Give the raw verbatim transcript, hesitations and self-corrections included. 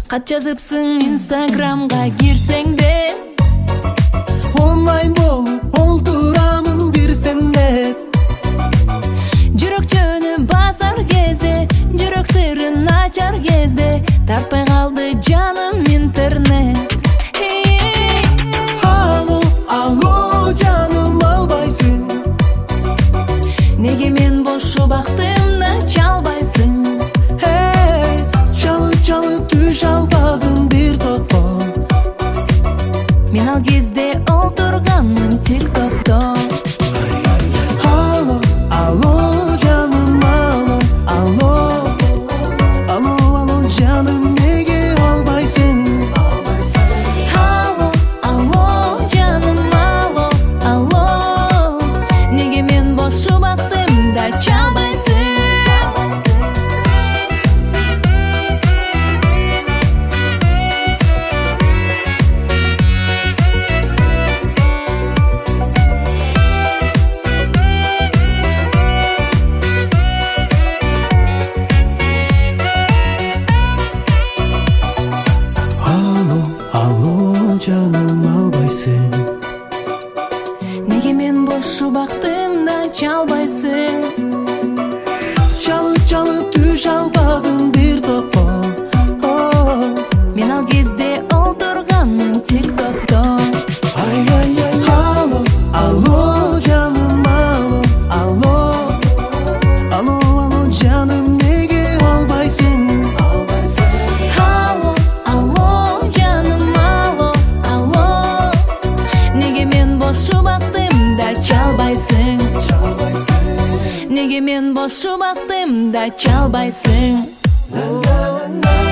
Кат жазыпсың инстаграмга кирсең де, онлайн болуп олтурамын бир сенде. жүрөк жөнү басар кезде, жүрөк сырын ачар кезде, таппай калды жаным интернет. Алло, алло, жаным албайсың. Неге мен бош убактымда чалбайсың? Hey, чалып чалып түш албадым бир топко. Мен ал кезде олтурганмын тиктокто. Алло, алло, жаным, алло, алло, алло, алло, жаным, неге албайсың? Алло, алло, жаным, алло, алло, неге мен бош убактымда чалбайсың? Алло, алло, жаным, албайсың. Неге мен бош убактымда чалбайсың? Чалып чалып түш албадым бир топко. Мен ал кезде олтурганмын тиктокто. Ай, ай, ай, алло, алло, жаным, алло, алло, алло, алло, жаным, неге албайсың? Алло, алло, жаным, алло, алло, неге мен бош убактымда чалбайсың? Неге мен бош убактымда чалбайсың?